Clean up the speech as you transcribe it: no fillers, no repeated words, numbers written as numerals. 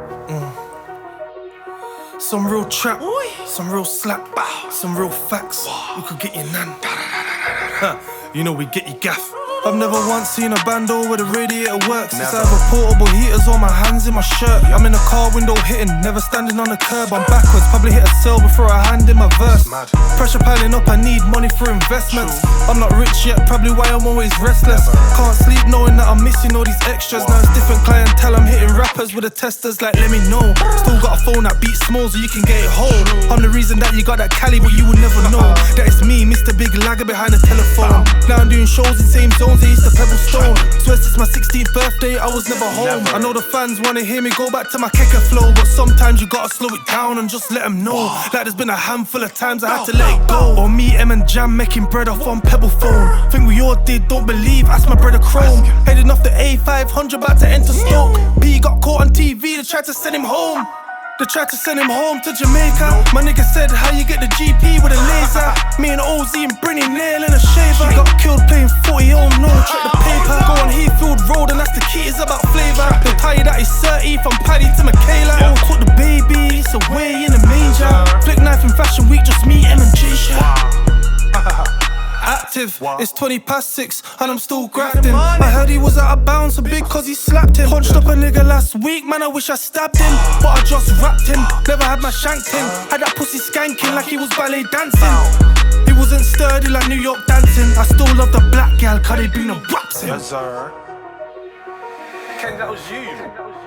Some real trap, some real slap, some real facts. You could get your nan. You know we get your gaff. I've never once seen a bando where the radiator works. It's either portable heaters or my hands in my shirt. I'm in a car window hitting, never standing on the curb. I'm backwards, probably hit a cell before I hand in my verse. Pressure piling up, I need money for investments. I'm not rich yet, probably why I'm always restless. Can't sleep knowing that I'm missing all these extras. Now it's different clientele, I'm hitting rappers with the testers like let me know. Still got a phone that beats small so you can get it home. I'm the reason that you got that Cali but you would never know that it's me, Mr. Big Lagger behind the telephone. Now I'm doing shows in same zones, I used to Pebble Stone. Swear since my 16th birthday I was never home. I know the fans wanna hear me go back to my kicker flow, but sometimes you gotta slow it down and just let them know. Like there's been a handful of times I had to let it go. Or me, M and Jam making bread off on Pebble phone. Think we all did, don't believe, ask my brother Chrome. Heading off the A500 about to enter Stoke. P got caught on TV, they tried to send him home. They tried to send him home to Jamaica. My nigga said, how you get the GP with a laser? Me and OZ and Brinny nail in a shaver. Got killed playing 40, oh no, check the paper. Go on Heathfield Road and that's the key, it's about flavour. They'll tell you that he's 30 from Paddy to Michaela. Oh, caught the baby, it's away in the manger. Flick knife in Fashion Week, just me, M and J Active, it's 6:20 and I'm still grafting. I heard he was out of bounds so big cause he slapped him. Punched up a nigga last week, man I wish I stabbed him. But I just rapped him, never had my shank him. Had that pussy skanking like he was ballet dancing. He wasn't sturdy like New York dancing. I still love the black gal cause they bring the raps in. Yes sir. Ken, that was you.